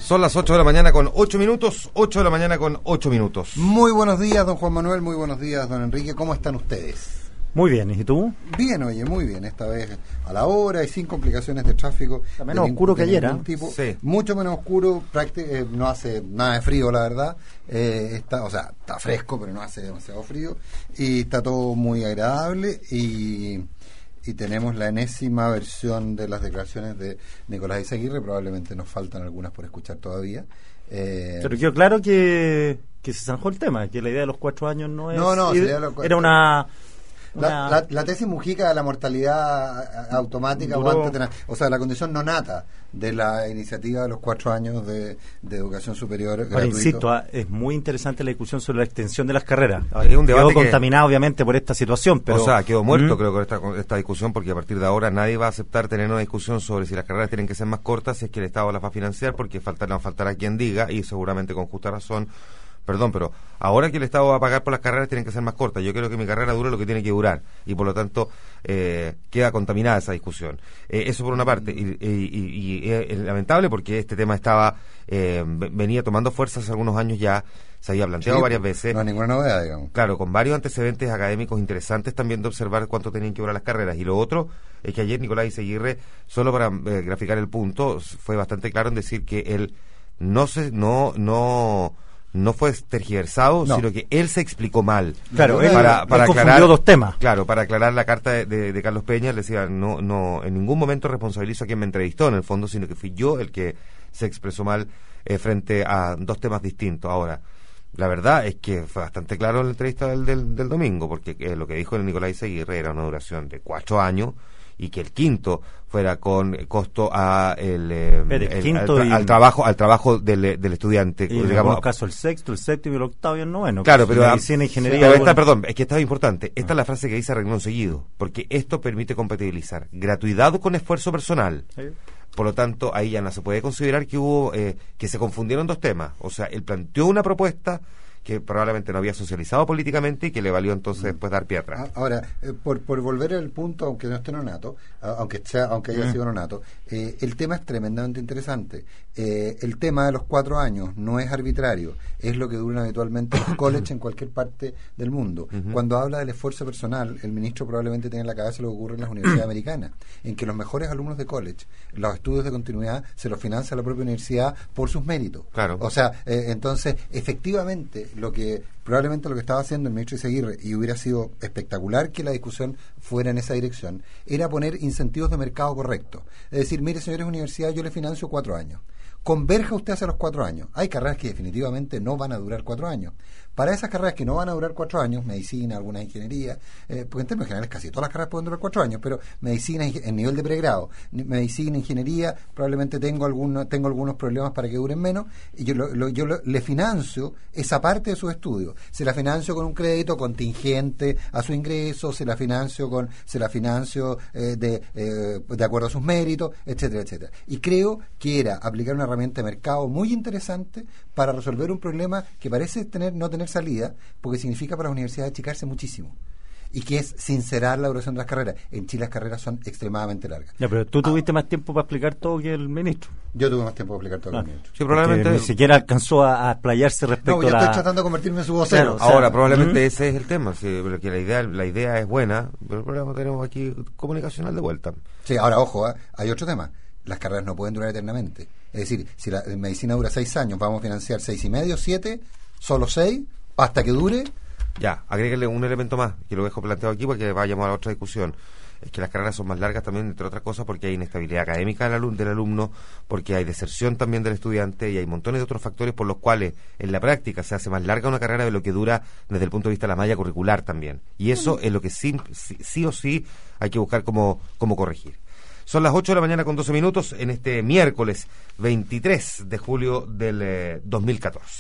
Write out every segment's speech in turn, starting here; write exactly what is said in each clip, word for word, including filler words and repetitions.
Son las ocho de la mañana con ocho minutos, ocho de la mañana con ocho minutos. Muy buenos días, don Juan Manuel, muy buenos días, don Enrique, ¿cómo están ustedes? Muy bien, ¿y tú? Bien, oye, muy bien, esta vez a la hora y sin complicaciones de tráfico. Está menos oscuro que ayer, ¿eh? Tipo, sí. Mucho menos oscuro, prácti- eh, no hace nada de frío, la verdad. Eh, está, o sea, está fresco, pero no hace demasiado frío. Y está todo muy agradable y... y tenemos la enésima versión de las declaraciones de Nicolás Izaguirre, probablemente nos faltan algunas por escuchar todavía. Eh, Pero quedó claro que, que se zanjó el tema, que la idea de los cuatro años no es... No, no, ir, sería lo- era una... La, una la, la tesis Mujica de la mortalidad automática Duró. o, antes, o sea, la condición no nata de la iniciativa de los cuatro años de, de educación superior Ahora, gratuito. insisto, ah, es muy interesante la discusión sobre la extensión de las carreras. Es un debate quedó que- contaminado, obviamente, por esta situación, pero... O sea, quedó muerto, ¿Mm? creo, con esta, con esta discusión, porque a partir de ahora nadie va a aceptar tener una discusión sobre si las carreras tienen que ser más cortas, si es que el Estado las va a financiar, porque falta, no faltará quien diga, y seguramente con justa razón. Perdón, pero ahora que el Estado va a pagar por las carreras tienen que ser más cortas. Yo creo que mi carrera dura lo que tiene que durar y por lo tanto eh, queda contaminada esa discusión. Eh, eso por una parte. Y, y, y, y es lamentable porque este tema estaba eh, venía tomando fuerza hace algunos años ya, se había planteado Sí, varias veces. No hay ninguna novedad, digamos. Claro, con varios antecedentes académicos interesantes también de observar cuánto tenían que durar las carreras. Y lo otro es que ayer Nicolás Izaguirre, solo para eh, graficar el punto, fue bastante claro en decir que él no se, no, no, no fue tergiversado, No. sino que él se explicó mal. Claro, él, para, él para confundió aclarar dos temas. Claro, para aclarar la carta de, de, de Carlos Peña, le decía, no, no, en ningún momento responsabilizo a quien me entrevistó en el fondo, sino que fui yo el que se expresó mal eh, frente a dos temas distintos. Ahora, la verdad es que fue bastante claro en la entrevista del, del, del domingo, porque eh, lo que dijo el Nicolás Izaguirre era una duración de cuatro años y que el quinto fuera con costo a el, eh, El el- quinto al, y- al trabajo al trabajo del, del estudiante, Y en digamos. algunos casos el sexto, el séptimo, el octavo y el noveno. Claro, pues, pero, medicina, ah, ingeniería... pero esta, bueno, perdón, es que esta es importante. Esta es la frase que dice a renglón seguido, porque esto permite compatibilizar gratuidad con esfuerzo personal. ¿sí? Por lo tanto, ahí ya no se puede considerar que hubo eh, que se confundieron dos temas. O sea, él planteó una propuesta que probablemente no había socializado políticamente y que le valió entonces después dar pie atrás. Ahora, eh, por, por volver al punto, aunque no esté nonato, a- aunque sea, aunque haya Mm. sido nonato, eh, el tema es tremendamente interesante. Eh, el tema de los cuatro años no es arbitrario, es lo que duran habitualmente los college en cualquier parte del mundo. Ujú. Cuando habla del esfuerzo personal, el ministro probablemente tiene en la cabeza lo que ocurre en las universidades americanas, en que los mejores alumnos de college, los estudios de continuidad, se los financia la propia universidad por sus méritos. Claro. O sea, eh, entonces, efectivamente, lo que probablemente lo que estaba haciendo el ministro Izaguirre, y hubiera sido espectacular que la discusión fuera en esa dirección, era poner incentivos de mercado correctos. Es decir, mire, señores universidades, yo le financio cuatro años. Converja usted hacia los cuatro años. Hay carreras que definitivamente no van a durar cuatro años. Para esas carreras que no van a durar cuatro años, medicina, alguna ingeniería, eh, porque en términos generales casi todas las carreras pueden durar cuatro años, pero medicina en nivel de pregrado, ni- medicina, ingeniería, probablemente tengo algunos, tengo algunos problemas para que duren menos, y yo, lo, lo- yo lo- le financio esa parte de sus estudios. Se la financio con un crédito contingente a su ingreso, se la financio con, se la financio eh, de, eh, de acuerdo a sus méritos, etcétera, etcétera. Y creo que era aplicar una herramienta de mercado muy interesante para resolver un problema que parece tener no tener salida, porque significa para las universidades achicarse muchísimo, y que es sincerar la duración de las carreras. En Chile las carreras son extremadamente largas. Ya, pero tú tuviste más tiempo para explicar todo que el ministro. Yo tuve más tiempo de explicar todo Ah. el ministro. Sí, probablemente. Porque ni siquiera alcanzó a, a explayarse respecto No, yo a la... estoy tratando de convertirme en su vocero. Claro, o sea, Ahora, probablemente ¿mm? ese es el tema, sí, porque la idea, la idea es buena, pero el problema tenemos aquí comunicacional de vuelta. Sí, ahora ojo, ¿eh? Hay otro tema. Las carreras no pueden durar eternamente. Es decir, si la medicina dura seis años, vamos a financiar seis y medio, siete, solo seis, hasta que dure. Ya, agréguele un elemento más, que lo dejo planteado aquí porque vayamos a la otra discusión. Es que las carreras son más largas también, entre otras cosas, porque hay inestabilidad académica del, alum- del alumno, porque hay deserción también del estudiante y hay montones de otros factores por los cuales en la práctica se hace más larga una carrera de lo que dura desde el punto de vista de la malla curricular también. Y eso es lo que sí, sí, sí o sí hay que buscar cómo, cómo corregir. Son las ocho de la mañana con doce minutos en este miércoles veintitrés de julio del eh, dos mil catorce.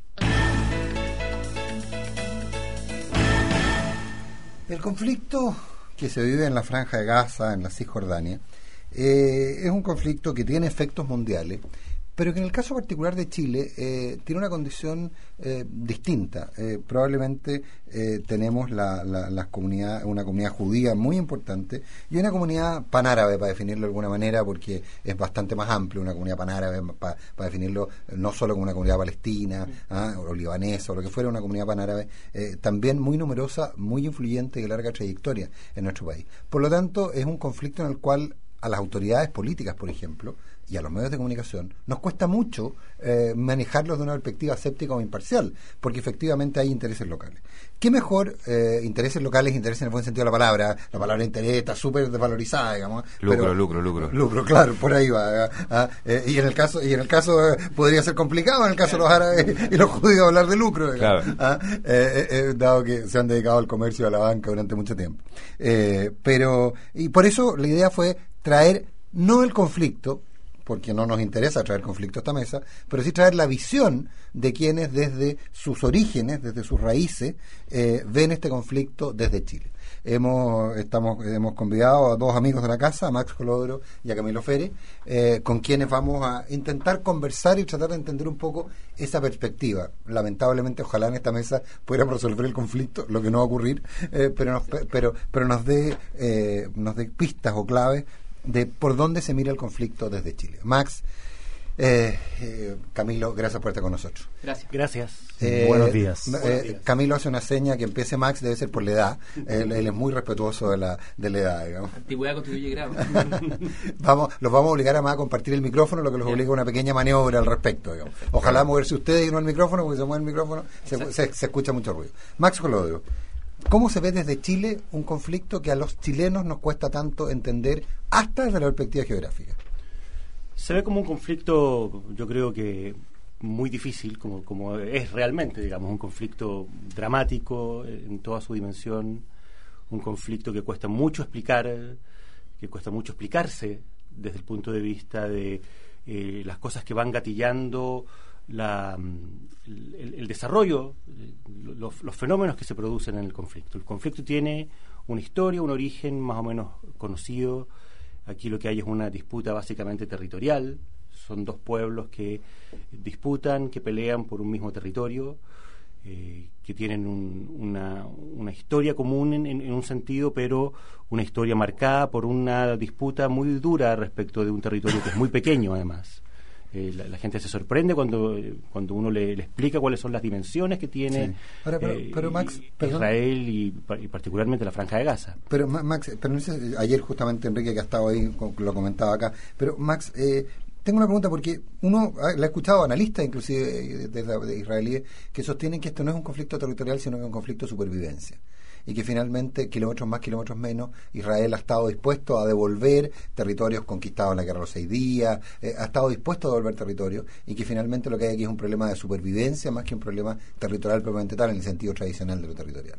El conflicto que se vive en la Franja de Gaza, en la Cisjordania, eh, es un conflicto que tiene efectos mundiales, pero que en el caso particular de Chile eh, tiene una condición eh, distinta. Eh, probablemente eh, tenemos la, la, la comunidad, una comunidad judía muy importante y una comunidad panárabe, para definirlo de alguna manera, porque es bastante más amplio una comunidad panárabe, para pa definirlo no solo como una comunidad palestina, sí. ¿ah? o libanesa, o lo que fuera, una comunidad panárabe, eh, también muy numerosa, muy influyente y de larga trayectoria en nuestro país. Por lo tanto, es un conflicto en el cual a las autoridades políticas, por ejemplo, y a los medios de comunicación, nos cuesta mucho eh, manejarlos de una perspectiva escéptica o imparcial, porque efectivamente hay intereses locales. ¿Qué mejor eh, intereses locales, intereses en el buen sentido de la palabra? La palabra interés está súper desvalorizada, digamos. Lucro, pero, lucro, lucro. Lucro, claro, por ahí va. ¿ah? Eh, y en el caso y en el caso eh, podría ser complicado, en el caso de los árabes y los judíos, hablar de lucro, digamos, claro. ¿ah? eh, eh, dado que se han dedicado al comercio y a la banca durante mucho tiempo. Eh, pero, y por eso la idea fue traer, no el conflicto, porque no nos interesa traer conflicto a esta mesa, pero sí traer la visión de quienes desde sus orígenes, desde sus raíces, eh, ven este conflicto desde Chile. Hemos estamos hemos convidado a dos amigos de la casa, a Max Colodro y a Camilo Fere, eh, con quienes vamos a intentar conversar y tratar de entender un poco esa perspectiva. Lamentablemente, ojalá en esta mesa pudiéramos resolver el conflicto, lo que no va a ocurrir, eh, pero nos, pero pero nos dé eh, nos dé pistas o claves de por dónde se mira el conflicto desde Chile. Max, eh, eh, Camilo, gracias por estar con nosotros. Gracias. Gracias. Eh, Buenos días. Eh, Buenos días. Camilo hace una seña que empiece Max, debe ser por la edad. él, él es muy respetuoso de la, de la edad, digamos. Antigüedad constituye grado. vamos, los vamos a obligar a más a compartir el micrófono, lo que los obliga a una pequeña maniobra al respecto, digamos. Ojalá moverse ustedes y no el micrófono, porque si se mueve el micrófono se, se, se escucha mucho ruido. Max Colodro, ¿cómo se ve desde Chile un conflicto que a los chilenos nos cuesta tanto entender hasta desde la perspectiva geográfica? Se ve como un conflicto, yo creo que muy difícil, como, como es realmente, digamos, un conflicto dramático en toda su dimensión, un conflicto que cuesta mucho explicar, que cuesta mucho explicarse desde el punto de vista de eh, las cosas que van gatillando la, el, el desarrollo, los, los fenómenos que se producen en el conflicto. El conflicto tiene una historia, un origen más o menos conocido. Aquí lo que hay es una disputa básicamente territorial. Son dos pueblos que disputan, que pelean por un mismo territorio, eh, que tienen un, una, una historia común en, en, en un sentido, pero una historia marcada por una disputa muy dura respecto de un territorio que es muy pequeño, además. Eh, la, la gente se sorprende cuando cuando uno le, le explica cuáles son las dimensiones que tiene sí. Ahora, pero, eh, pero Max, Israel y, y particularmente la Franja de Gaza. Pero Max, pero ayer justamente Enrique, que ha estado ahí, lo comentaba acá, pero Max, eh, tengo una pregunta, porque uno la ha escuchado analistas inclusive de, de, de israelíes que sostienen que esto no es un conflicto territorial, sino que es un conflicto de supervivencia, y que finalmente, kilómetros más, kilómetros menos, Israel ha estado dispuesto a devolver territorios conquistados en la guerra de los seis días, eh, ha estado dispuesto a devolver territorios, y que finalmente lo que hay aquí es un problema de supervivencia más que un problema territorial propiamente tal, en el sentido tradicional de lo territorial.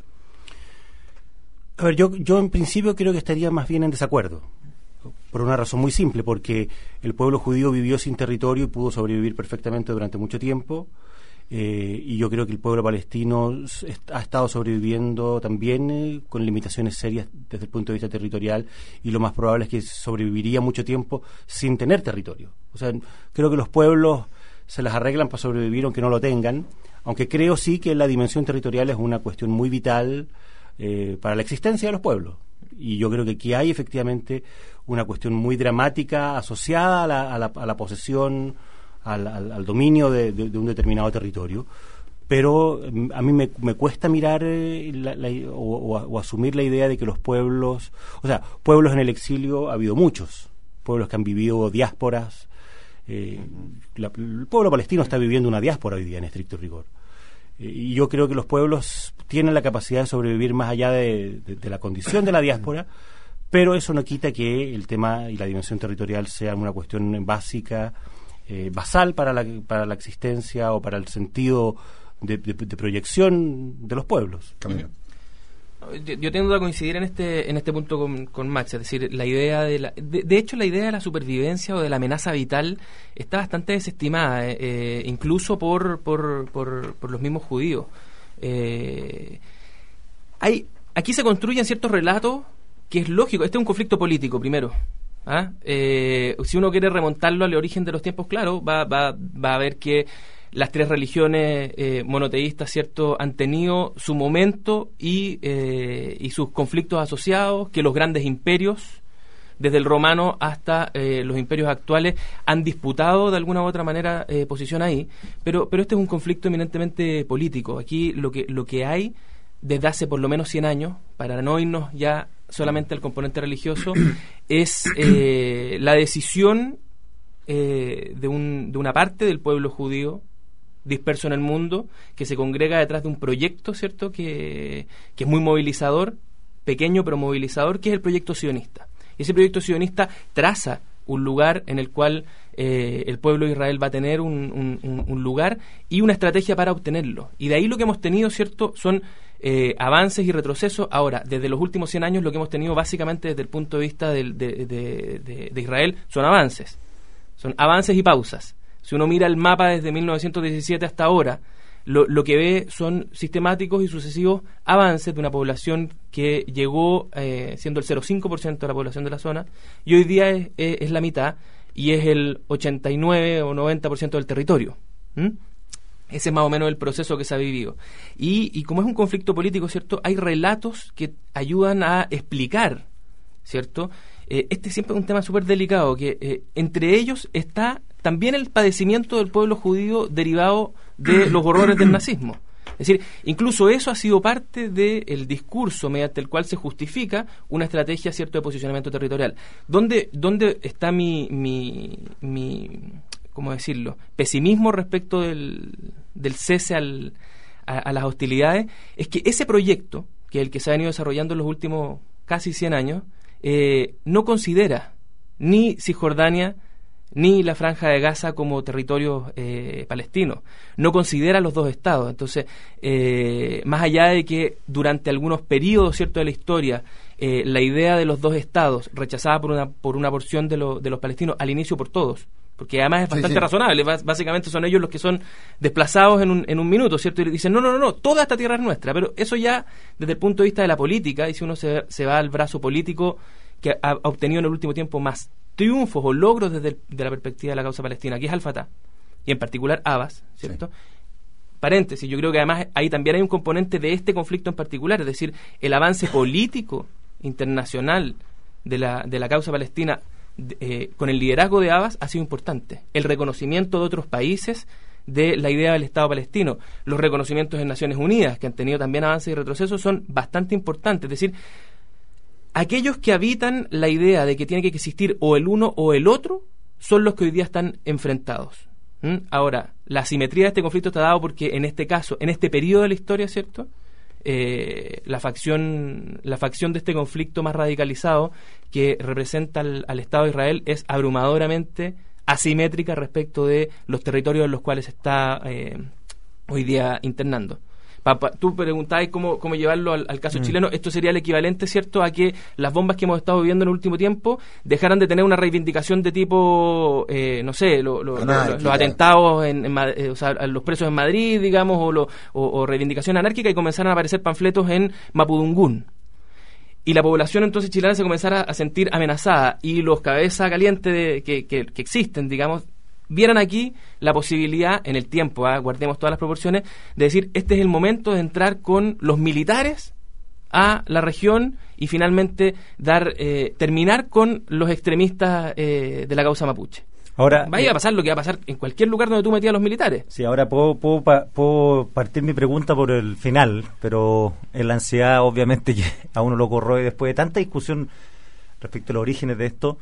A ver, yo, yo en principio creo que estaría más bien en desacuerdo, por una razón muy simple, porque el pueblo judío vivió sin territorio y pudo sobrevivir perfectamente durante mucho tiempo. Eh, y yo creo que el pueblo palestino ha estado sobreviviendo también eh, con limitaciones serias desde el punto de vista territorial, y lo más probable es que sobreviviría mucho tiempo sin tener territorio. O sea, creo que los pueblos se las arreglan para sobrevivir aunque no lo tengan, aunque creo sí que la dimensión territorial es una cuestión muy vital eh, para la existencia de los pueblos. Y yo creo que aquí hay efectivamente una cuestión muy dramática asociada a la, a la, a la posesión, Al, al, al dominio de, de, de un determinado territorio, pero a mí me, me cuesta mirar eh, la, la, o, o, o asumir la idea de que los pueblos, o sea, pueblos en el exilio ha habido muchos, pueblos que han vivido diásporas, eh, la, el pueblo palestino está viviendo una diáspora hoy día en estricto rigor, eh, y yo creo que los pueblos tienen la capacidad de sobrevivir más allá de, de, de la condición de la diáspora, pero eso no quita que el tema y la dimensión territorial sea una cuestión básica, Eh, basal para la, para la existencia o para el sentido de, de, de proyección de los pueblos. Camilo. Yo, yo tiendo a coincidir en este en este punto con, con Max, es decir, la idea de la de, de hecho la idea de la supervivencia o de la amenaza vital está bastante desestimada, eh, eh, incluso por, por, por, por los mismos judíos. Eh, hay aquí se construyen ciertos relatos que es lógico. Este es un conflicto político, primero. ¿ah? Eh, si uno quiere remontarlo al origen de los tiempos, claro, va, va, va a ver que las tres religiones eh, monoteístas, ¿cierto?, han tenido su momento y, eh, y sus conflictos asociados, que los grandes imperios, desde el romano hasta eh, los imperios actuales, han disputado de alguna u otra manera eh, posición ahí, pero, pero este es un conflicto eminentemente político. Aquí lo que, lo que hay desde hace por lo menos cien años, para no irnos ya solamente al componente religioso, es eh, la decisión eh, de, un, de una parte del pueblo judío disperso en el mundo, que se congrega detrás de un proyecto, ¿cierto?, que, que es muy movilizador, pequeño pero movilizador, que es el proyecto sionista. Y ese proyecto sionista traza un lugar en el cual eh, el pueblo de Israel va a tener un, un, un lugar y una estrategia para obtenerlo. Y de ahí lo que hemos tenido, ¿cierto?, son eh, avances y retrocesos. Ahora, desde los últimos cien años, lo que hemos tenido básicamente desde el punto de vista del, de, de, de, de Israel son avances. Son avances y pausas. Si uno mira el mapa desde mil novecientos diecisiete hasta ahora, lo, lo que ve son sistemáticos y sucesivos avances de una población que llegó eh, siendo el cero coma cinco por ciento de la población de la zona, y hoy día es, es, es la mitad, y es el ochenta y nueve o noventa por ciento del territorio. ¿Mm? Ese es más o menos el proceso que se ha vivido. Y, y como es un conflicto político, ¿cierto?, hay relatos que ayudan a explicar, ¿cierto? Eh, este siempre es un tema súper delicado, que eh, entre ellos está también el padecimiento del pueblo judío derivado de los horrores del nazismo. Es decir, incluso eso ha sido parte del discurso mediante el cual se justifica una estrategia, ¿cierto?, de posicionamiento territorial. ¿Dónde, dónde está mi, mi, mi, cómo decirlo, pesimismo respecto del, del cese al, a, a las hostilidades? Es que ese proyecto, que es el que se ha venido desarrollando en los últimos casi cien años, eh, no considera ni Cisjordania ni la Franja de Gaza como territorio eh, palestino. No considera los dos estados. Entonces, eh, más allá de que durante algunos periodos, ¿cierto?, de la historia, eh, la idea de los dos estados, rechazada por una por una porción de, lo, de los palestinos, al inicio por todos, porque además es bastante sí, sí. razonable, Bás, básicamente son ellos los que son desplazados en un, en un minuto, ¿cierto? Y dicen, no, no, no, no, toda esta tierra es nuestra, pero eso ya, desde el punto de vista de la política, y si uno se, se va al brazo político que ha, ha obtenido en el último tiempo más triunfos o logros desde el, de la perspectiva de la causa palestina, que es Al-Fatah, y en particular Abbas, ¿cierto? Sí. Paréntesis, yo creo que además ahí también hay un componente de este conflicto en particular, es decir, el avance político internacional de la, de la causa palestina eh, con el liderazgo de Abbas ha sido importante. El reconocimiento de otros países de la idea del Estado palestino, los reconocimientos en Naciones Unidas, que han tenido también avances y retrocesos, son bastante importantes. Es decir, aquellos que habitan la idea de que tiene que existir o el uno o el otro son los que hoy día están enfrentados. ¿Mm? Ahora, la asimetría de este conflicto está dado porque en este caso, en este periodo de la historia, ¿cierto?, eh, la facción la facción de este conflicto más radicalizado, que representa al, al Estado de Israel, es abrumadoramente asimétrica respecto de los territorios en los cuales se está eh, hoy día internando. Pa, pa, tú preguntabas cómo, cómo llevarlo al, al caso mm. chileno. Esto sería el equivalente, ¿cierto?, a que las bombas que hemos estado viviendo en el último tiempo dejaran de tener una reivindicación de tipo, eh, no sé, lo, lo, lo, los atentados, en, en, eh, o sea, los presos en Madrid, digamos, o, lo, o, o reivindicación anárquica, y comenzaran a aparecer panfletos en Mapudungún. Y la población entonces chilena se comenzara a sentir amenazada, y los cabezas calientes de, que, que, que existen, digamos, vieran aquí la posibilidad, en el tiempo, ¿eh? guardemos todas las proporciones, de decir, este es el momento de entrar con los militares a la región y finalmente dar eh, terminar con los extremistas eh, de la causa mapuche. Ahora, vaya eh, a pasar lo que va a pasar en cualquier lugar donde tú metías a los militares. Sí, ahora puedo, puedo, puedo partir mi pregunta por el final, pero en la ansiedad obviamente que a uno lo corroe después de tanta discusión respecto a los orígenes de esto.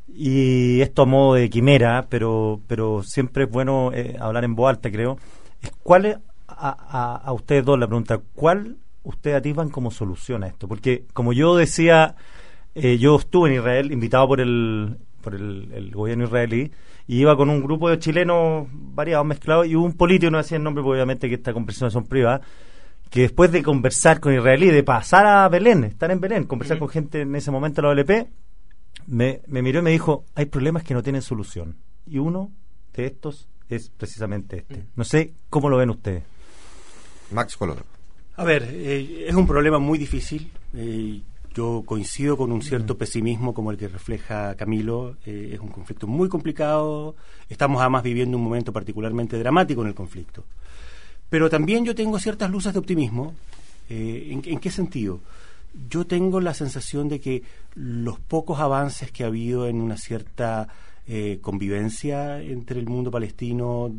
Y esto a modo de quimera, pero pero siempre es bueno eh, hablar en voz alta, creo. ¿Cuál es, a, a, a ustedes dos la pregunta, cuál ustedes atisban como solución a esto? Porque, como yo decía, eh, yo estuve en Israel, invitado por el por el, el gobierno israelí, y iba con un grupo de chilenos variados, mezclados, y hubo un político, no decía el nombre, porque obviamente que estas conversaciones son privadas, que después de conversar con israelí, de pasar a Belén, estar en Belén, conversar uh-huh. con gente en ese momento de la O L P, Me, me miró y me dijo, hay problemas que no tienen solución, y uno de estos es precisamente este. No sé cómo lo ven ustedes. Max Color. A ver, eh, es un problema muy difícil. Eh, yo coincido con un cierto pesimismo como el que refleja Camilo. Eh, es un conflicto muy complicado. Estamos además viviendo un momento particularmente dramático en el conflicto. Pero también yo tengo ciertas luces de optimismo. Eh, ¿en, ¿En qué sentido? Yo tengo la sensación de que los pocos avances que ha habido en una cierta eh, convivencia entre el mundo palestino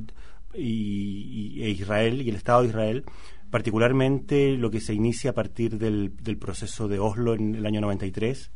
y, y, e Israel y el Estado de Israel, particularmente lo que se inicia a partir del, del proceso de Oslo en el año noventa y tres,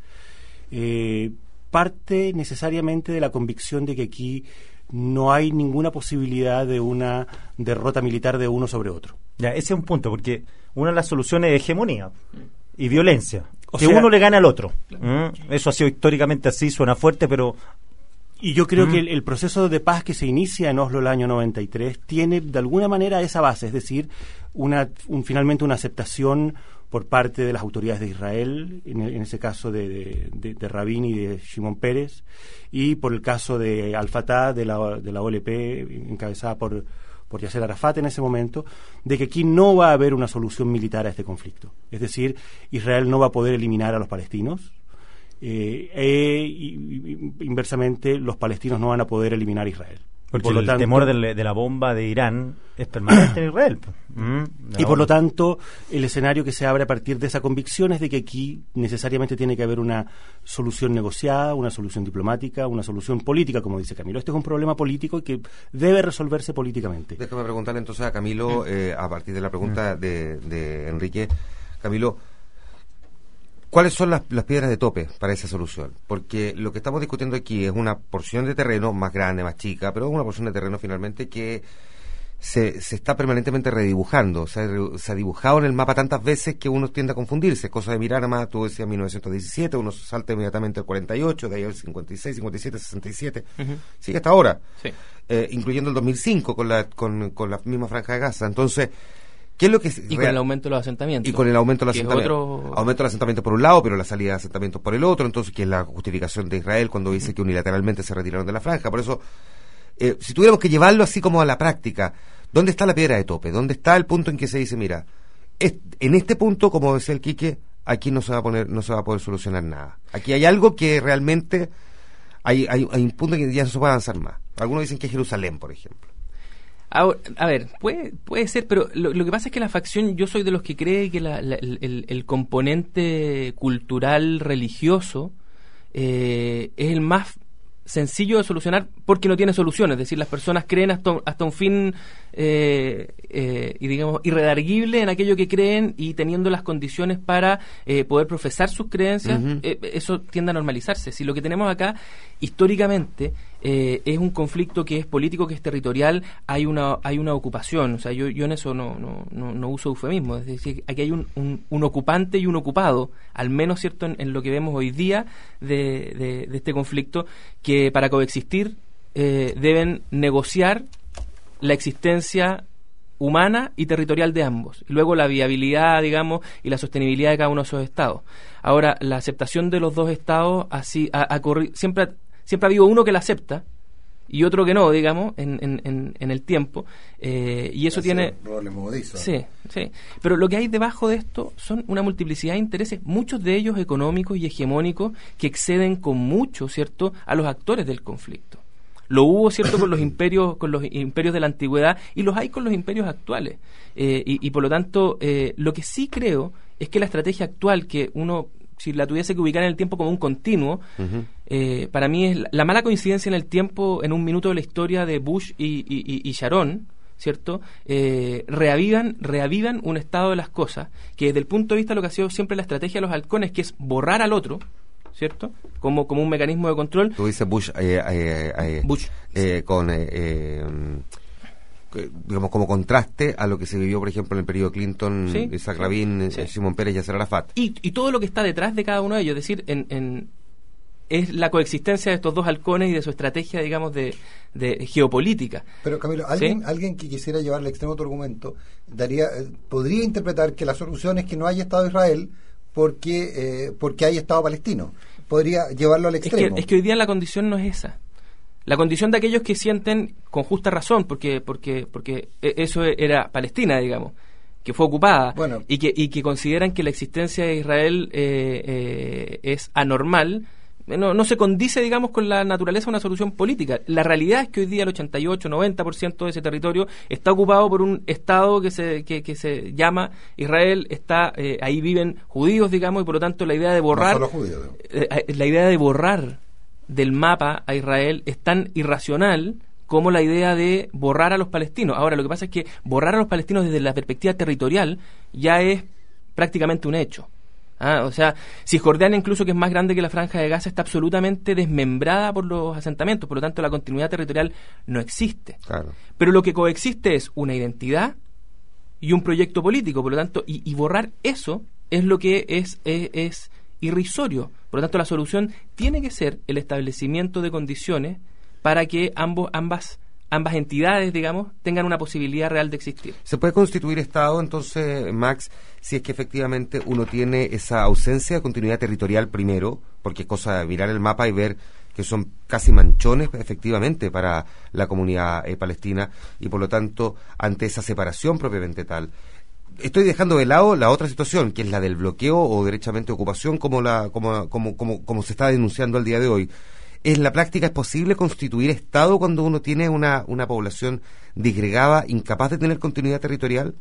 eh, parte necesariamente de la convicción de que aquí no hay ninguna posibilidad de una derrota militar de uno sobre otro. Ya, ese es un punto, porque una de las soluciones es hegemonía y violencia, o que sea, uno le gane al otro. Claro. ¿Mm? Eso ha sido históricamente así, suena fuerte, pero... Y yo creo mm. que el, el proceso de paz que se inicia en Oslo el año noventa y tres tiene de alguna manera esa base, es decir, una un, finalmente una aceptación por parte de las autoridades de Israel, en, en ese caso de, de, de, de Rabin y de Shimon Peres, y por el caso de Al-Fatah, de la, de la O L P, encabezada por, por Yasser Arafat en ese momento, de que aquí no va a haber una solución militar a este conflicto. Es decir, Israel no va a poder eliminar a los palestinos, eh, e, y, y, inversamente los palestinos no van a poder eliminar a Israel. Porque por lo el tanto, temor de, de la bomba de Irán es permanente en Israel. Mm, y por lo tanto, el escenario que se abre a partir de esa convicción es de que aquí necesariamente tiene que haber una solución negociada, una solución diplomática, una solución política, como dice Camilo. Este es un problema político y que debe resolverse políticamente. Déjame preguntarle entonces a Camilo, eh, a partir de la pregunta de, de Enrique. Camilo, ¿cuáles son las, las piedras de tope para esa solución? Porque lo que estamos discutiendo aquí es una porción de terreno más grande, más chica, pero es una porción de terreno finalmente que se, se está permanentemente redibujando. Se ha, se ha dibujado en el mapa tantas veces que uno tiende a confundirse. Cosa de mirar más, tú decías mil novecientos diecisiete, uno salta inmediatamente al cuarenta y ocho, de ahí al cincuenta y seis, cincuenta y siete, sesenta y siete. Uh-huh. Sigue hasta ahora. Sí. Eh, incluyendo el dos mil cinco con la, con, con la misma franja de Gaza. Entonces... ¿qué es lo que es y con el aumento de los asentamientos? Y con el aumento de los asentamientos. Otro... Aumento de los asentamientos por un lado, pero la salida de asentamientos por el otro. Entonces, ¿qué es la justificación de Israel cuando dice uh-huh. que unilateralmente se retiraron de la franja? Por eso, eh, si tuviéramos que llevarlo así como a la práctica, ¿dónde está la piedra de tope? ¿Dónde está el punto en que se dice, mira, es, en este punto, como decía el Quique, aquí no se va a poner, no se va a poder solucionar nada? Aquí hay algo que realmente, hay, hay, hay un punto en que ya no se puede avanzar más. Algunos dicen que es Jerusalén, por ejemplo. Ahora, a ver, puede puede ser, pero lo, lo que pasa es que la facción, yo soy de los que cree que la, la, el, el componente cultural religioso eh, es el más sencillo de solucionar porque no tiene solución. Es decir, las personas creen hasta, hasta un fin eh, eh, y digamos irredarguible en aquello que creen, y teniendo las condiciones para eh, poder profesar sus creencias, uh-huh. eh, eso tiende a normalizarse. Si lo que tenemos acá históricamente eh, es un conflicto que es político, que es territorial, hay una hay una ocupación. O sea, yo, yo en eso no, no, no, no uso eufemismo. Es decir, aquí hay un, un, un ocupante y un ocupado, al menos cierto en, en lo que vemos hoy día de, de, de este conflicto, que para coexistir eh, deben negociar la existencia humana y territorial de ambos, y luego la viabilidad, digamos, y la sostenibilidad de cada uno de esos estados. Ahora, la aceptación de los dos estados así ha, ha corri- siempre, siempre ha habido uno que la acepta y otro que no, digamos, en, en, en, en el tiempo, eh, y eso tiene... Sí, sí. Pero lo que hay debajo de esto son una multiplicidad de intereses, muchos de ellos económicos y hegemónicos, que exceden con mucho, ¿cierto?, a los actores del conflicto. Lo hubo, cierto, con los imperios, con los imperios de la antigüedad, y los hay con los imperios actuales. Eh, y, y por lo tanto, eh, lo que sí creo es que la estrategia actual, que uno, si la tuviese que ubicar en el tiempo como un continuo, uh-huh. eh, para mí es la, la mala coincidencia en el tiempo, en un minuto de la historia de Bush y, y, y Sharon, ¿cierto? Eh, reavivan, reavivan un estado de las cosas que, desde el punto de vista de lo que ha sido siempre la estrategia de los halcones, que es borrar al otro, ¿cierto? Como, como un mecanismo de control. Tú dices Bush, eh, eh, eh, Bush. Eh, con, eh, eh, digamos, como contraste a lo que se vivió, por ejemplo, en el periodo Clinton, sí, Isaac Rabin, sí. Shimon Peres y Yasser Arafat. Y, y todo lo que está detrás de cada uno de ellos, es decir, en, en es la coexistencia de estos dos halcones y de su estrategia, digamos, de, de geopolítica. Pero, Camilo, alguien, ¿sí? alguien que quisiera llevar al extremo tu argumento daría, eh, podría interpretar que la solución es que no haya Estado de Israel porque eh, porque hay Estado palestino. Podría llevarlo al extremo. Es que, es que hoy día la condición no es esa. La condición de aquellos que sienten, con justa razón, porque porque porque eso era Palestina, digamos, que fue ocupada, Bueno. y que y que consideran que la existencia de Israel eh, eh, es anormal, no, no se condice, digamos, con la naturaleza de una solución política. La realidad es que hoy día el ochenta y ocho noventa por ciento de ese territorio está ocupado por un Estado que se que, que se llama Israel, está eh, ahí viven judíos, digamos, y por lo tanto la idea de borrar No solo judíos, ¿no? eh, la idea de borrar del mapa a Israel es tan irracional como la idea de borrar a los palestinos. Ahora, lo que pasa es que borrar a los palestinos desde la perspectiva territorial ya es prácticamente un hecho. Ah, o sea, Cisjordania, incluso que es más grande que la Franja de Gaza, está absolutamente desmembrada por los asentamientos, por lo tanto la continuidad territorial no existe. Claro. Pero lo que coexiste es una identidad y un proyecto político, por lo tanto, y, y borrar eso es lo que es, es, es irrisorio. Por lo tanto, la solución tiene que ser el establecimiento de condiciones para que ambos, ambas ambas entidades, digamos, tengan una posibilidad real de existir. ¿Se puede constituir Estado, entonces, Max, si es que efectivamente uno tiene esa ausencia de continuidad territorial primero, porque es cosa de mirar el mapa y ver que son casi manchones, efectivamente, para la comunidad eh, palestina, y por lo tanto, ante esa separación propiamente tal? Estoy dejando de lado la otra situación, que es la del bloqueo o derechamente ocupación, como, la, como, como, como, como se está denunciando al día de hoy. ¿En la práctica es posible constituir Estado cuando uno tiene una, una población disgregada, incapaz de tener continuidad territorial?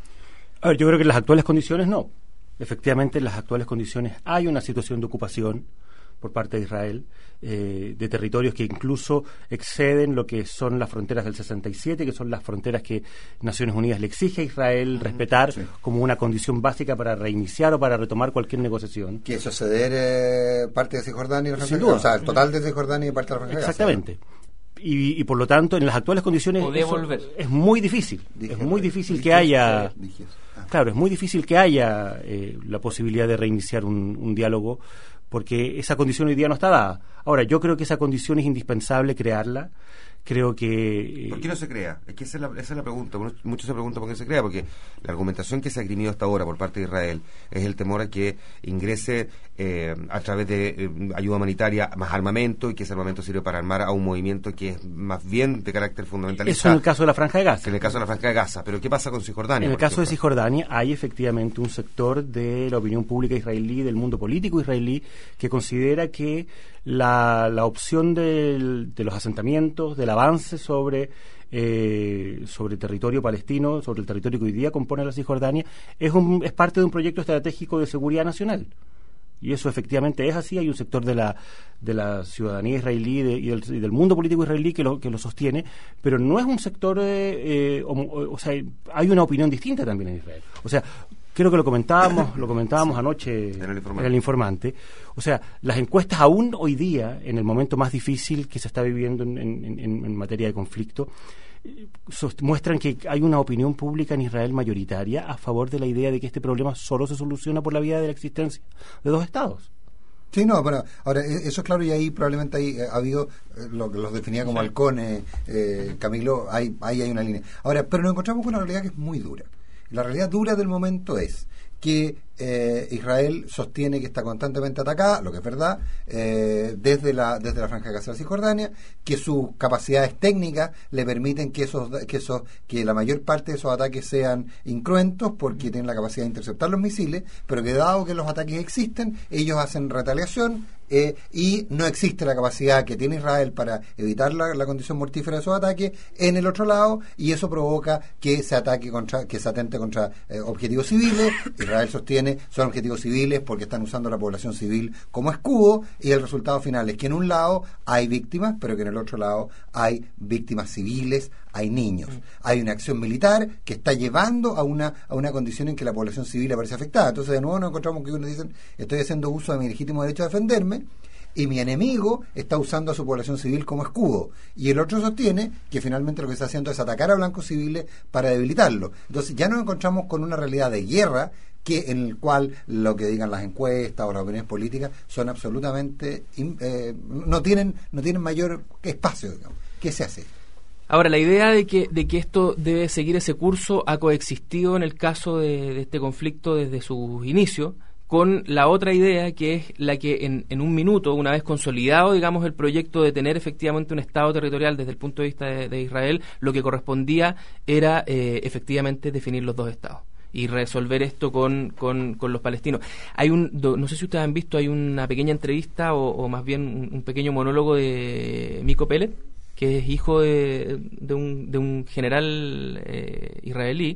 A ver, yo creo que en las actuales condiciones no. Efectivamente, en las actuales condiciones hay una situación de ocupación por parte de Israel, eh, de territorios que incluso exceden lo que son las fronteras del sesenta y siete, que son las fronteras que Naciones Unidas le exige a Israel uh-huh. respetar sí. como una condición básica para reiniciar o para retomar cualquier negociación. Que eso ceder eh, parte de Cisjordania y la Franja de Gaza, o sea, el total de Cisjordania y parte de la Franja de Gaza. Exactamente. Y, y por lo tanto, en las actuales condiciones es muy difícil. Dije, es muy difícil dije, que haya... Dije, ah. Claro, es muy difícil que haya eh, la posibilidad de reiniciar un, un diálogo, porque esa condición hoy día no está dada. Ahora, yo creo que esa condición es indispensable crearla. Creo que... ¿Por qué no se crea? Es que esa es la, esa es la pregunta. Muchos se preguntan por qué se crea, porque la argumentación que se ha esgrimido hasta ahora por parte de Israel es el temor a que ingrese eh, a través de eh, ayuda humanitaria más armamento, y que ese armamento sirve para armar a un movimiento que es más bien de carácter fundamentalista. Eso en el caso de la Franja de Gaza. En el caso de la Franja de Gaza. Pero ¿qué pasa con Cisjordania? En el caso de Cisjordania hay efectivamente un sector de la opinión pública israelí, del mundo político israelí, que considera que la, la opción del, de los asentamientos, del avance sobre eh, sobre territorio palestino, sobre el territorio que hoy día compone la Cisjordania, es, un, es parte de un proyecto estratégico de seguridad nacional. Y eso efectivamente es así. Hay un sector de la de la ciudadanía israelí de, y, del, y del mundo político israelí que lo, que lo sostiene, pero no es un sector, eh, eh, o, o, o sea, hay una opinión distinta también en Israel. O sea, creo que lo comentábamos, lo comentábamos sí, anoche en el, en el Informante. O sea, las encuestas aún hoy día, en el momento más difícil que se está viviendo en, en, en, en materia de conflicto, muestran que hay una opinión pública en Israel mayoritaria a favor de la idea de que este problema solo se soluciona por la vía de la existencia de dos estados. Sí, no, pero ahora eso es claro, y ahí probablemente ahí ha habido eh, lo que los definía como sí. halcones, eh, Camilo, ahí, ahí hay una línea. Ahora, pero nos encontramos con una realidad que es muy dura. La realidad dura del momento es que eh, Israel sostiene que está constantemente atacada, lo que es verdad, eh, desde la desde la Franja de Gaza y Cisjordania, que sus capacidades técnicas le permiten que esos que esos que la mayor parte de esos ataques sean incruentos, porque tienen la capacidad de interceptar los misiles, pero que dado que los ataques existen, ellos hacen retaliación. Eh, y no existe la capacidad que tiene Israel para evitar la, la condición mortífera de esos ataques en el otro lado, y eso provoca que se ataque contra, que se atente contra eh, objetivos civiles. Israel sostiene son objetivos civiles porque están usando la población civil como escudo, y el resultado final es que en un lado hay víctimas, pero que en el otro lado hay víctimas civiles, hay niños, hay una acción militar que está llevando a una a una condición en que la población civil aparece afectada. Entonces de nuevo nos encontramos que uno dice, estoy haciendo uso de mi legítimo derecho a defenderme, y mi enemigo está usando a su población civil como escudo, y el otro sostiene que finalmente lo que está haciendo es atacar a blancos civiles para debilitarlo. Entonces ya nos encontramos con una realidad de guerra que en el cual lo que digan las encuestas o las opiniones políticas son absolutamente eh, no tienen no tienen mayor espacio, digamos. ¿Qué se hace? Ahora, la idea de que de que esto debe seguir ese curso ha coexistido en el caso de, de este conflicto desde sus inicios, con la otra idea, que es la que en, en un minuto, una vez consolidado, digamos, el proyecto de tener efectivamente un Estado territorial desde el punto de vista de, de Israel, lo que correspondía era eh, efectivamente definir los dos Estados. y resolver esto con, con, con los palestinos. Hay un, no sé si ustedes han visto, hay una pequeña entrevista o, o más bien un, un pequeño monólogo de Miko Peled, que es hijo de, de, un, de un general eh, israelí,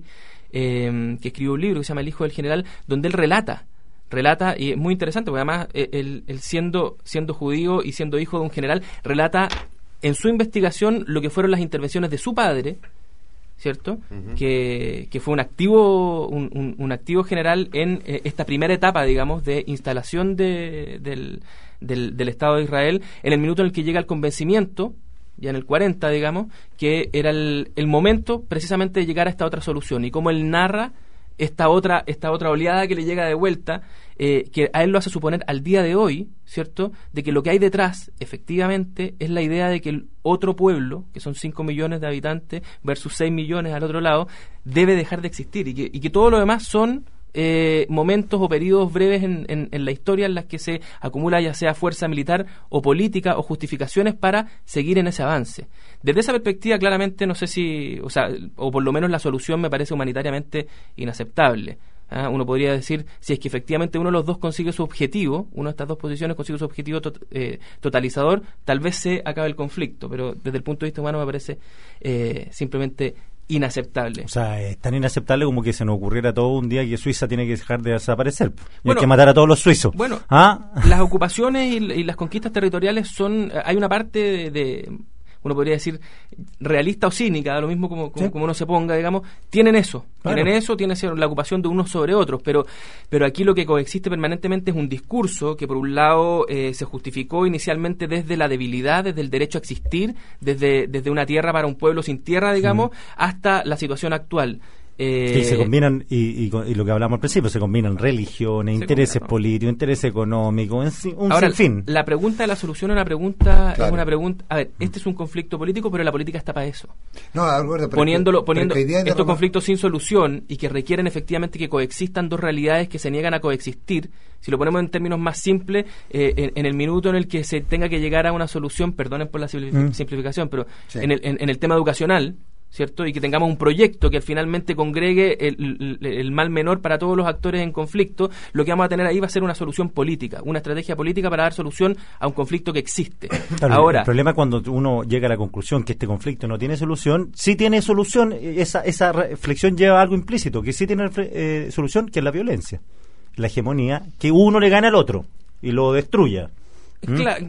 eh, que escribió un libro que se llama El hijo del general, donde él relata, relata, y es muy interesante, porque además él, él siendo, siendo judío y siendo hijo de un general, relata en su investigación lo que fueron las intervenciones de su padre, ¿cierto? Uh-huh. que, que fue un activo un, un, un activo general en eh, esta primera etapa, digamos, de instalación de, del, del, del Estado de Israel, en el minuto en el que llega el convencimiento, ya en el cuarenta, digamos, que era el, el momento precisamente de llegar a esta otra solución, y cómo él narra esta otra esta otra oleada que le llega de vuelta, eh, que a él lo hace suponer al día de hoy, ¿cierto?, de que lo que hay detrás, efectivamente, es la idea de que el otro pueblo, que son cinco millones de habitantes versus seis millones al otro lado, debe dejar de existir, y que, y que todo lo demás son eh, momentos o periodos breves en, en, en la historia en las que se acumula ya sea fuerza militar o política o justificaciones para seguir en ese avance. Desde esa perspectiva, claramente, no sé si, o sea, o por lo menos la solución me parece humanitariamente inaceptable. ¿Ah? Uno podría decir, si es que efectivamente uno de los dos consigue su objetivo, una de estas dos posiciones consigue su objetivo tot, eh, totalizador, tal vez se acabe el conflicto, pero desde el punto de vista humano me parece eh, simplemente inaceptable. O sea, es tan inaceptable como que se nos ocurriera todo un día que Suiza tiene que dejar de desaparecer. Y bueno, hay que matar a todos los suizos. Bueno, ¿Ah? las ocupaciones y, y las conquistas territoriales son... Hay una parte de... de uno podría decir realista o cínica, da lo mismo como, como, ¿Sí? como uno se ponga, digamos, tienen eso, claro. tienen eso, tienen la ocupación de unos sobre otros, pero pero aquí lo que coexiste permanentemente es un discurso que por un lado eh, se justificó inicialmente desde la debilidad, desde el derecho a existir, desde, desde una tierra para un pueblo sin tierra, digamos, sí. hasta la situación actual. Eh, sí, se combinan, y, y, y lo que hablamos al principio, se combinan religiones, intereses combina, ¿no? políticos, intereses económicos, un Ahora, sinfín. La pregunta de la solución es una pregunta, claro. es una pregunta, a ver, este es un conflicto político, pero la política está para eso. No, Alberto, pero poniéndolo, que, poniendo pero que estos Roma... conflictos sin solución y que requieren efectivamente que coexistan dos realidades que se niegan a coexistir. Si lo ponemos en términos más simples, eh, en, en el minuto en el que se tenga que llegar a una solución, perdonen por la simplificación, mm. pero sí. en, el, en, en el tema educacional, ¿cierto? Y que tengamos un proyecto que finalmente congregue el, el, el mal menor para todos los actores en conflicto, lo que vamos a tener ahí va a ser una solución política, una estrategia política para dar solución a un conflicto que existe. Claro, Ahora, el problema es cuando uno llega a la conclusión que este conflicto no tiene solución. Sí tiene solución, esa, esa reflexión lleva algo implícito, que sí tiene eh, solución, que es la violencia, la hegemonía, que uno le gana al otro y lo destruya. ¿Mm? Claro.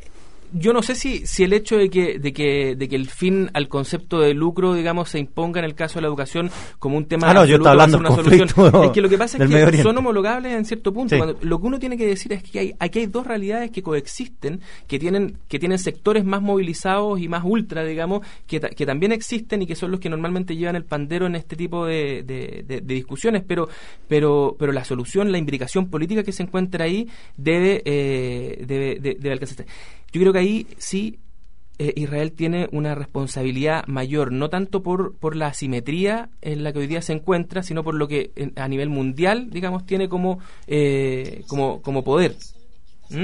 Yo no sé si, si el hecho de que, de que de que el fin al concepto de lucro, digamos, se imponga en el caso de la educación como un tema ah, no, yo estaba hablando una solución. Es que lo que pasa es que son homologables en cierto punto. Sí. Cuando, lo que uno tiene que decir es que hay, aquí hay dos realidades que coexisten, que tienen que tienen sectores más movilizados y más ultra, digamos, que, ta, que también existen y que son los que normalmente llevan el pandero en este tipo de, de, de, de discusiones, pero pero pero la solución, la imbricación política que se encuentra ahí debe eh, debe, debe, debe alcanzarse. Yo creo que ahí sí eh, Israel tiene una responsabilidad mayor, no tanto por, por la asimetría en la que hoy día se encuentra, sino por lo que en, a nivel mundial, digamos, tiene como, eh, como, como poder. ¿Mm?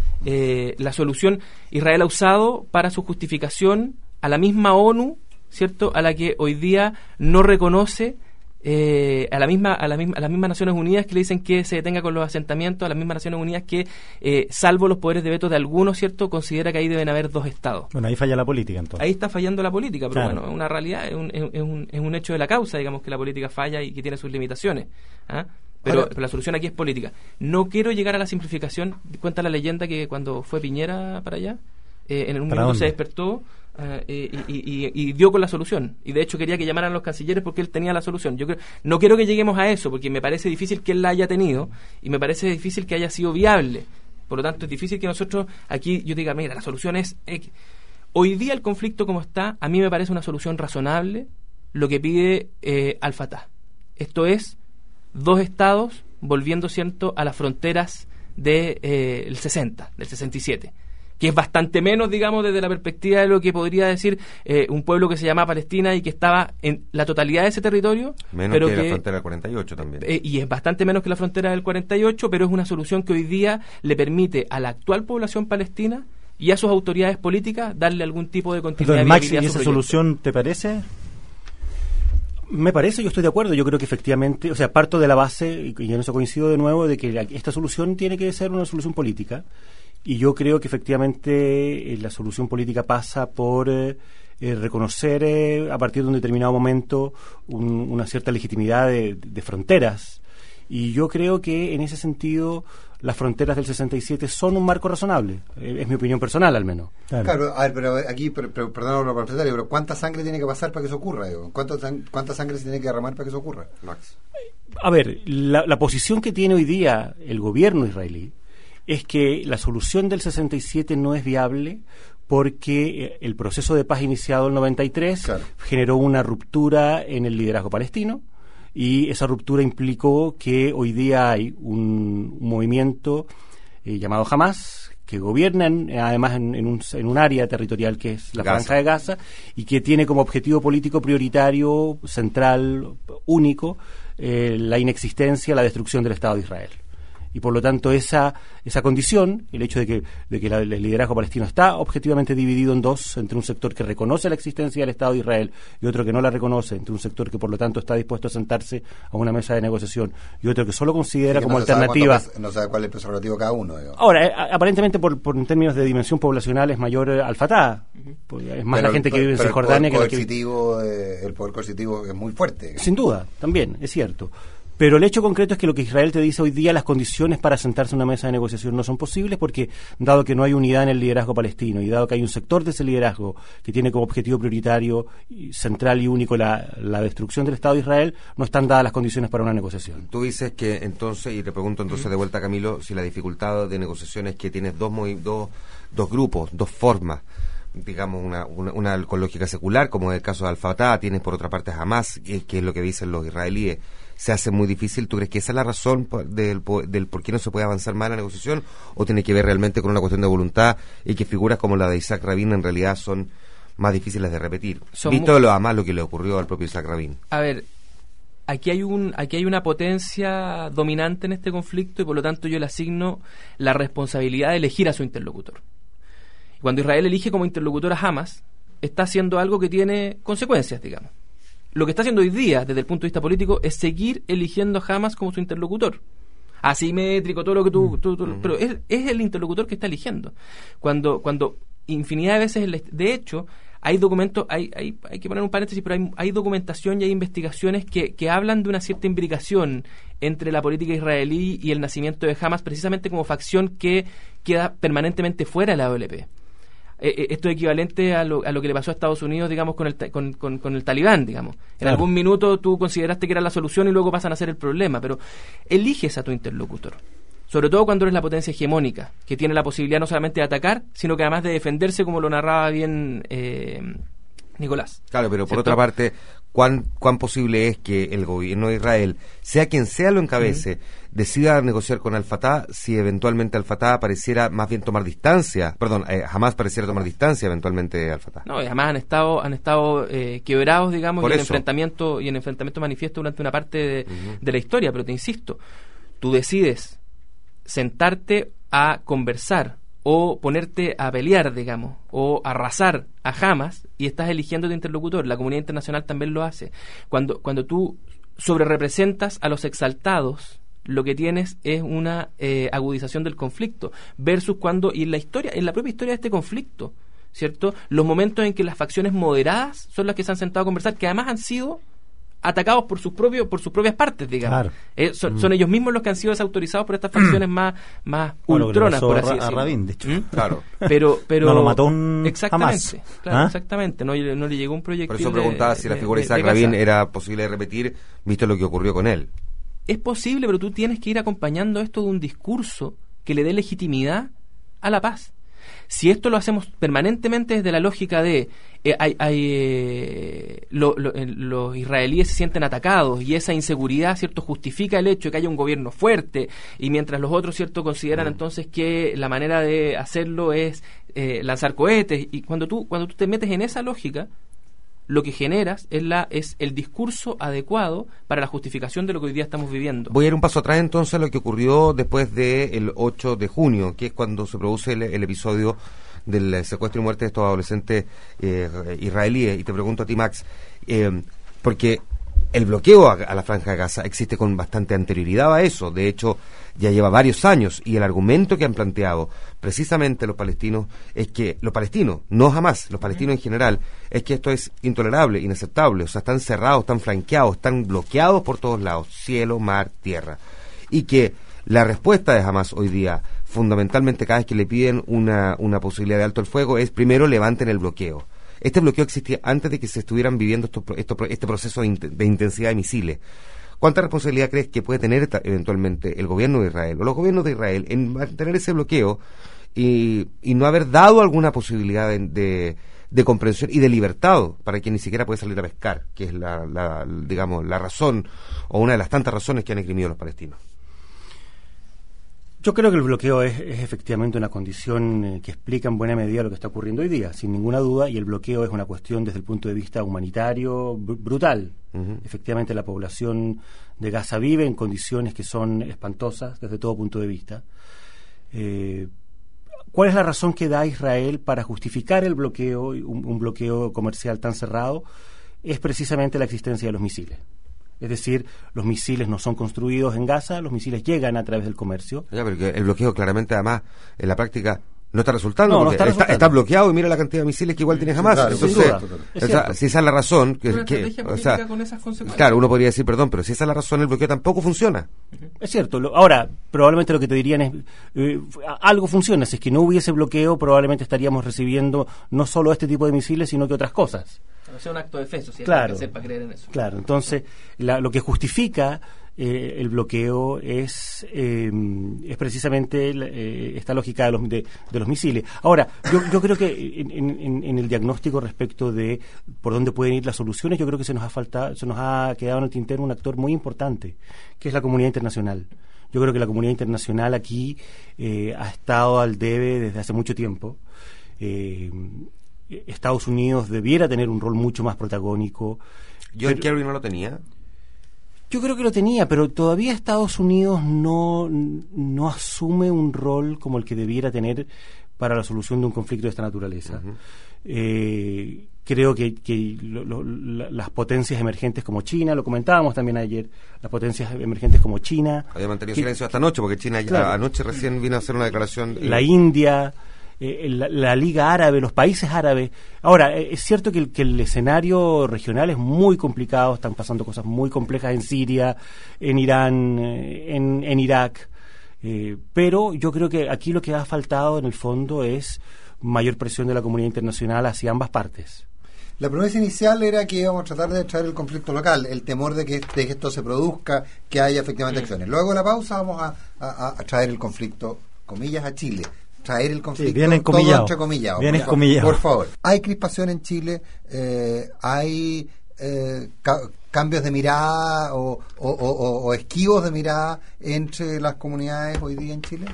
Eh, la solución Israel ha usado para su justificación a la misma ONU, ¿cierto?, a la que hoy día no reconoce. Eh, a la misma a, la misma, a las mismas Naciones Unidas que le dicen que se detenga con los asentamientos, a las mismas Naciones Unidas que, eh, salvo los poderes de veto de algunos, ¿cierto?, considera que ahí deben haber dos estados. Bueno, ahí falla la política, entonces. Ahí está fallando la política, pero claro. bueno, es una realidad, es un, es, un, es un hecho de la causa, digamos, que la política falla y que tiene sus limitaciones. ¿Ah? Pero, Ahora, pero la solución aquí es política. No quiero llegar a la simplificación. Cuenta la leyenda que cuando fue Piñera para allá, eh, en un momento dónde? se despertó Uh, y, y, y, y dio con la solución, y de hecho quería que llamaran a los cancilleres porque él tenía la solución. Yo creo, no quiero que lleguemos a eso porque me parece difícil que él la haya tenido y me parece difícil que haya sido viable. Por lo tanto es difícil que nosotros aquí yo diga, mira, la solución es X. Hoy día el conflicto como está, a mí me parece una solución razonable lo que pide eh, Al-Fatah. Esto es dos estados volviendo, ¿cierto?, a las fronteras del de, eh, sesenta, del sesenta y siete, que es bastante menos, digamos, desde la perspectiva de lo que podría decir eh, un pueblo que se llama Palestina y que estaba en la totalidad de ese territorio. Menos pero que, que la frontera del cuarenta y ocho también. Eh, y es bastante menos que la frontera del cuarenta y ocho, pero es una solución que hoy día le permite a la actual población palestina y a sus autoridades políticas darle algún tipo de continuidad. Entonces, Maxi, ¿y esa solución te parece? Me parece, yo estoy de acuerdo, yo creo que efectivamente, o sea, parto de la base, y en eso coincido de nuevo, de que la, esta solución tiene que ser una solución política, y yo creo que efectivamente eh, la solución política pasa por eh, eh, reconocer eh, a partir de un determinado momento un, una cierta legitimidad de, de fronteras, y yo creo que en ese sentido las fronteras del sesenta y siete son un marco razonable, eh, es mi opinión personal al menos. Claro, claro, a ver, pero aquí, pero, pero, perdón por el pero ¿cuánta sangre tiene que pasar para que eso ocurra? Digo? ¿Cuánto, ¿Cuánta sangre se tiene que derramar para que eso ocurra? Max. A ver, la, la posición que tiene hoy día el gobierno israelí es que la solución del sesenta y siete no es viable porque el proceso de paz iniciado en el noventa y tres claro. generó una ruptura en el liderazgo palestino, y esa ruptura implicó que hoy día hay un, un movimiento eh, llamado Hamas, que gobierna en, además en, en, un, en un área territorial que es la Gaza. Franja de Gaza, y que tiene como objetivo político prioritario, central, único, eh, la inexistencia, la destrucción del Estado de Israel. Y por lo tanto esa esa condición, el hecho de que de que la, el liderazgo palestino está objetivamente dividido en dos, entre un sector que reconoce la existencia del Estado de Israel y otro que no la reconoce, entre un sector que por lo tanto está dispuesto a sentarse a una mesa de negociación y otro que solo considera que como no alternativa... Sabe no sabe cuál es el peso relativo de cada uno. Digo. Ahora, eh, aparentemente por, por en términos de dimensión poblacional es mayor eh, Al-Fatah, uh-huh. es más pero, la gente que vive en Cisjordania que la que... Eh, el poder coercitivo es muy fuerte. Sin duda, también, es cierto. Pero el hecho concreto es que lo que Israel te dice hoy día, las condiciones para sentarse en una mesa de negociación no son posibles porque, dado que no hay unidad en el liderazgo palestino y dado que hay un sector de ese liderazgo que tiene como objetivo prioritario, central y único la, la destrucción del Estado de Israel, no están dadas las condiciones para una negociación. Tú dices que entonces, y te pregunto entonces de vuelta, Camilo, si la dificultad de negociación es que tienes dos, dos, dos grupos, dos formas, digamos, una, una, una con lógica secular, como en el caso de Al-Fatah, tienes por otra parte Hamas, que, que es lo que dicen los israelíes, se hace muy difícil. ¿Tú crees que esa es la razón del, del por qué no se puede avanzar más en la negociación, o tiene que ver realmente con una cuestión de voluntad y que figuras como la de Isaac Rabin en realidad son más difíciles de repetir, son visto lo además lo que le ocurrió al propio Isaac Rabin? A ver, aquí hay un aquí hay una potencia dominante en este conflicto y por lo tanto yo le asigno la responsabilidad de elegir a su interlocutor. Cuando Israel elige como interlocutor a Hamas, está haciendo algo que tiene consecuencias, digamos. Lo que está haciendo hoy día, desde el punto de vista político, es seguir eligiendo a Hamas como su interlocutor. Asimétrico, todo lo que tú... tú, tú mm. Pero es, es el interlocutor que está eligiendo. Cuando cuando infinidad de veces... De hecho, hay documentos... Hay hay, hay que poner un paréntesis, pero hay, hay documentación y hay investigaciones que, que hablan de una cierta imbricación entre la política israelí y el nacimiento de Hamas, precisamente como facción que queda permanentemente fuera de la O L P. Eh, esto es equivalente a lo, a lo que le pasó a Estados Unidos, digamos, con el, con, con, con el talibán, digamos. En claro. algún minuto tú consideraste que era la solución y luego pasan a ser el problema, pero eliges a tu interlocutor. Sobre todo cuando eres la potencia hegemónica, que tiene la posibilidad no solamente de atacar, sino que además de defenderse, como lo narraba bien eh, Nicolás. Claro, pero por ¿cierto? otra parte, ¿cuán, ¿cuán posible es que el gobierno de Israel, sea quien sea lo encabece, uh-huh. decida negociar con Al-Fatah si eventualmente Al-Fatah pareciera más bien tomar distancia, perdón, eh, jamás pareciera tomar distancia eventualmente de Al-Fatah? No, y además han estado han estado eh, quebrados, digamos, por y en eso. enfrentamiento y en enfrentamiento manifiesto durante una parte de, uh-huh. de la historia, pero te insisto, tú decides sentarte a conversar o ponerte a pelear, digamos, o arrasar a Hamas y estás eligiendo tu interlocutor. La comunidad internacional también lo hace. Cuando cuando tú sobrerepresentas a los exaltados, lo que tienes es una eh, agudización del conflicto, versus cuando, y en la historia, en la propia historia de este conflicto, ¿cierto? Los momentos en que las facciones moderadas son las que se han sentado a conversar, que además han sido atacados por sus propios por sus propias partes, digamos. Claro. Eh, son, mm. son ellos mismos los que han sido desautorizados por estas facciones más más bueno, ultronas, por así decirlo. A Rabin, de hecho. ¿Mm? Claro. Pero pero no lo mató un exactamente, jamás. Claro, ¿Ah? exactamente. No, no le llegó un proyectil. Por eso preguntaba de, si la de, figura de, de Isaac Rabin era posible de repetir, visto lo que ocurrió con él. Es posible, pero tú tienes que ir acompañando esto de un discurso que le dé legitimidad a la paz. Si esto lo hacemos permanentemente desde la lógica de eh, hay, hay, eh, lo, lo, eh, los israelíes se sienten atacados y esa inseguridad, cierto, justifica el hecho de que haya un gobierno fuerte, y mientras los otros, cierto, consideran mm. entonces que la manera de hacerlo es eh, lanzar cohetes, y cuando tú cuando tú te metes en esa lógica, lo que generas es la es el discurso adecuado para la justificación de lo que hoy día estamos viviendo. Voy a ir un paso atrás entonces a lo que ocurrió después del ocho de junio, que es cuando se produce el, el episodio del secuestro y muerte de estos adolescentes eh, israelíes. Y te pregunto a ti, Max, eh, porque el bloqueo a, a la Franja de Gaza existe con bastante anterioridad a eso. De hecho, ya lleva varios años, y el argumento que han planteado precisamente los palestinos es que, los palestinos, no jamás, los palestinos en general, es que esto es intolerable, inaceptable. O sea, están cerrados, están flanqueados, están bloqueados por todos lados, cielo, mar, tierra. Y que la respuesta de Hamas hoy día, fundamentalmente cada vez que le piden una, una posibilidad de alto el fuego, es primero levanten el bloqueo. Este bloqueo existía antes de que se estuvieran viviendo esto, esto, este proceso de, in, de intensidad de misiles. ¿Cuánta responsabilidad crees que puede tener esta, eventualmente el gobierno de Israel o los gobiernos de Israel en mantener ese bloqueo y, y no haber dado alguna posibilidad de, de, de comprensión y de libertad para quien ni siquiera puede salir a pescar, que es la, la, digamos, la razón o una de las tantas razones que han esgrimido los palestinos? Yo creo que el bloqueo es, es efectivamente una condición eh, que explica en buena medida lo que está ocurriendo hoy día, sin ninguna duda, y el bloqueo es una cuestión desde el punto de vista humanitario br- brutal. Uh-huh. Efectivamente, la población de Gaza vive en condiciones que son espantosas desde todo punto de vista. Eh, ¿Cuál es la razón que da Israel para justificar el bloqueo, un, un bloqueo comercial tan cerrado? Es precisamente la existencia de los misiles. Es decir, los misiles no son construidos en Gaza, los misiles llegan a través del comercio. Ya, pero el bloqueo claramente, además, en la práctica no está resultando, no, porque no está, resultando. Está, está bloqueado y mira la cantidad de misiles que igual tiene Hamas. Claro, entonces, claro, o sea, si esa es la razón, que, una que, estrategia o sea, política con esas consecuencias. Claro, uno podría decir, perdón, pero si esa es la razón, el bloqueo tampoco funciona. Es cierto. Lo, ahora, probablemente lo que te dirían es, eh, algo funciona. Si es que no hubiese bloqueo, probablemente estaríamos recibiendo no solo este tipo de misiles, sino que otras cosas. O sea, un acto de fe, si claro, hay que hacer para creer en eso. Claro, entonces, la, lo que justifica eh, el bloqueo es eh, es precisamente eh, esta lógica de los, de, de los misiles. Ahora, yo, yo creo que en, en, en el diagnóstico respecto de por dónde pueden ir las soluciones, yo creo que se nos ha faltado, se nos ha quedado en el tintero un actor muy importante, que es la comunidad internacional. Yo creo que la comunidad internacional aquí eh, ha estado al debe desde hace mucho tiempo. Eh, Estados Unidos debiera tener un rol mucho más protagónico. John Kerry no lo tenía. Yo creo que lo tenía, pero todavía Estados Unidos no, no asume un rol como el que debiera tener para la solución de un conflicto de esta naturaleza. Uh-huh. Eh, creo que, que lo, lo, la, las potencias emergentes como China, lo comentábamos también ayer, las potencias emergentes como China... Había mantenido que, silencio hasta anoche, porque China claro, ya anoche recién vino a hacer una declaración... La y... India... Eh, la, la Liga Árabe, los países árabes. Ahora, eh, es cierto que el, que el escenario regional es muy complicado, están pasando cosas muy complejas en Siria, en Irán, eh, en, en Irak, eh, pero yo creo que aquí lo que ha faltado en el fondo es mayor presión de la comunidad internacional hacia ambas partes. La promesa inicial era que íbamos a tratar de traer el conflicto local, el temor de que, de que esto se produzca, que haya efectivamente sí. acciones. Luego de la pausa vamos a, a, a traer el conflicto, comillas, a Chile. Traer el conflicto, sí, bien todo entre comillas. Bien por, por favor. Hay crispación en Chile, eh, hay eh, ca- cambios de mirada o, o, o, o esquivos de mirada entre las comunidades hoy día en Chile.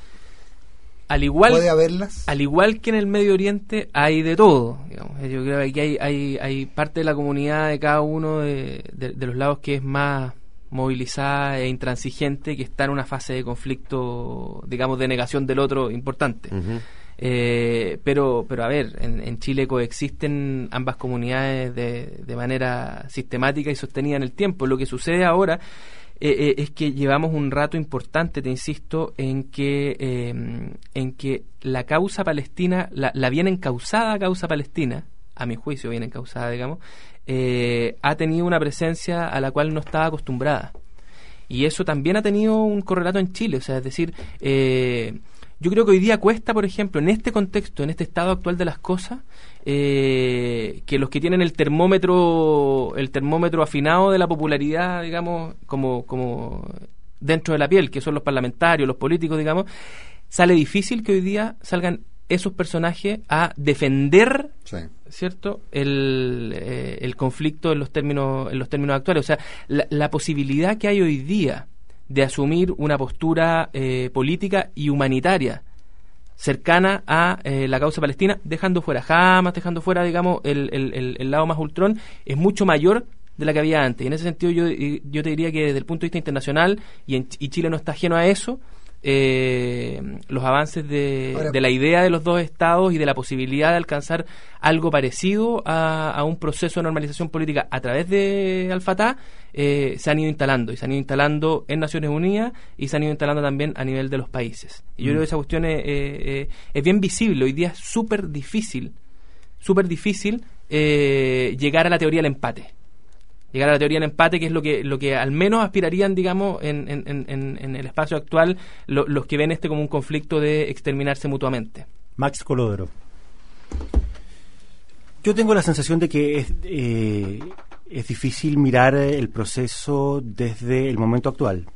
Al igual, ¿Puede haberlas? Al igual que en el Medio Oriente hay de todo. Digamos. Yo creo que aquí hay, hay, hay parte de la comunidad de cada uno de, de, de los lados que es más movilizada e intransigente, que está en una fase de conflicto, digamos, de negación del otro importante. Uh-huh. Eh, pero, pero a ver, en, en Chile coexisten ambas comunidades de, de manera sistemática y sostenida en el tiempo. Lo que sucede ahora eh, eh, es que llevamos un rato importante, te insisto, en que eh, en que la causa palestina, la, la bien encausada causa palestina, a mi juicio bien encausada, digamos, eh, ha tenido una presencia a la cual no estaba acostumbrada. Y eso también ha tenido un correlato en Chile, o sea, es decir, eh, yo creo que hoy día cuesta, por ejemplo, en este contexto, en este estado actual de las cosas, eh, que los que tienen el termómetro, el termómetro afinado de la popularidad, digamos, como, como dentro de la piel, que son los parlamentarios, los políticos, digamos, sale difícil que hoy día salgan esos personajes a defender, sí. ¿cierto?, el, eh, el conflicto en los términos en los términos actuales. O sea, la, la posibilidad que hay hoy día de asumir una postura eh, política y humanitaria cercana a eh, la causa palestina, dejando fuera Hamas, dejando fuera, digamos, el, el, el, el lado más ultrón, es mucho mayor de la que había antes. Y en ese sentido yo, yo te diría que desde el punto de vista internacional, y, en, y Chile no está ajeno a eso, eh, los avances de, Ahora, de la idea de los dos estados y de la posibilidad de alcanzar algo parecido a, a un proceso de normalización política a través de Al-Fatah, eh, se han ido instalando, y se han ido instalando en Naciones Unidas y se han ido instalando también a nivel de los países. Y yo mm. creo que esa cuestión es, eh, es bien visible. Hoy día es súper difícil, súper difícil eh, llegar a la teoría del empate. Llegar a la teoría del empate, que es lo que lo que al menos aspirarían, digamos, en, en, en, en el espacio actual, lo, los que ven este como un conflicto de exterminarse mutuamente. Max Colodro. Yo tengo la sensación de que es, eh, es difícil mirar el proceso desde el momento actual.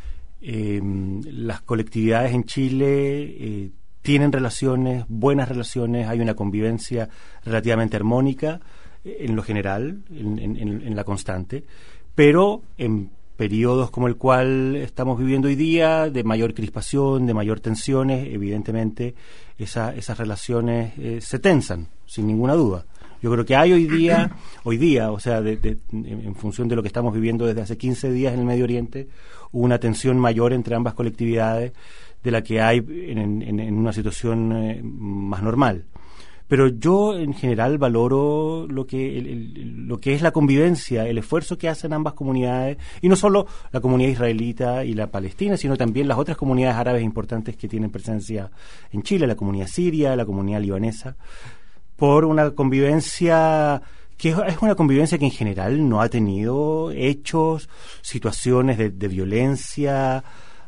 Eh, las colectividades en Chile eh, tienen relaciones, buenas relaciones, hay una convivencia relativamente armónica, en lo general, en, en, en la constante, pero en periodos como el cual estamos viviendo hoy día, de mayor crispación, de mayor tensiones, evidentemente esa, esas relaciones eh, se tensan, sin ninguna duda. Yo creo que hay hoy día, hoy día, o sea, de, de, en función de lo que estamos viviendo desde hace quince días en el Medio Oriente, una tensión mayor entre ambas colectividades de la que hay en, en, en una situación eh, más normal. Pero yo en general valoro lo que el, el, lo que es la convivencia, el esfuerzo que hacen ambas comunidades, y no solo la comunidad israelita y la palestina, sino también las otras comunidades árabes importantes que tienen presencia en Chile, la comunidad siria, la comunidad libanesa, por una convivencia que es una convivencia que en general no ha tenido hechos, situaciones de, de violencia,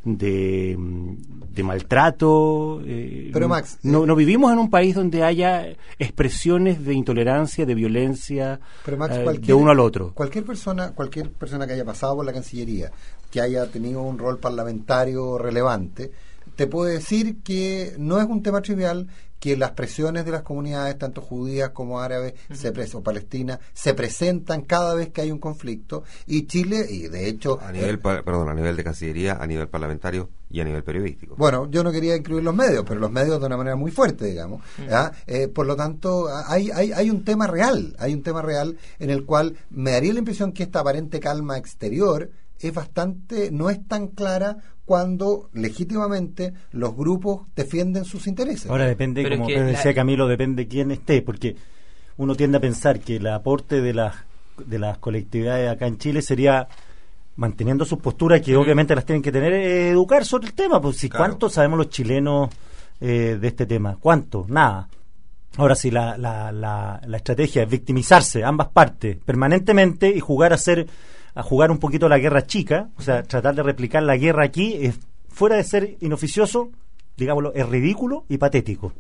de, de maltrato. Eh, Pero Max, no, eh, no vivimos en un país donde haya expresiones de intolerancia, de violencia, pero Max, eh, cualquier, de uno al otro. Cualquier persona, cualquier persona que haya pasado por la Cancillería, que haya tenido un rol parlamentario relevante, te puede decir que no es un tema trivial que las presiones de las comunidades, tanto judías como árabes uh-huh. se pres- o palestinas, se presentan cada vez que hay un conflicto, y Chile, y de hecho... A nivel, eh, perdón, a nivel de Cancillería, a nivel parlamentario y a nivel periodístico. Bueno, yo no quería incluir los medios, pero los medios de una manera muy fuerte, digamos. Uh-huh. Eh, por lo tanto, hay, hay, hay un tema real, hay un tema real en el cual me daría la impresión que esta aparente calma exterior es bastante, no es tan clara cuando legítimamente los grupos defienden sus intereses. Ahora depende, pero como es que decía la... Camilo, depende quién esté, porque uno tiende a pensar que el aporte de las de las colectividades acá en Chile sería, manteniendo sus posturas, que mm. obviamente las tienen que tener, eh, educar sobre el tema. Pues si claro. ¿Cuánto sabemos los chilenos eh, de este tema? ¿Cuánto? Nada. Ahora, si la, la, la, la estrategia es victimizarse ambas partes permanentemente y jugar a ser a jugar un poquito la guerra chica, o sea, tratar de replicar la guerra aquí, es, fuera de ser inoficioso, digámoslo, es ridículo y patético.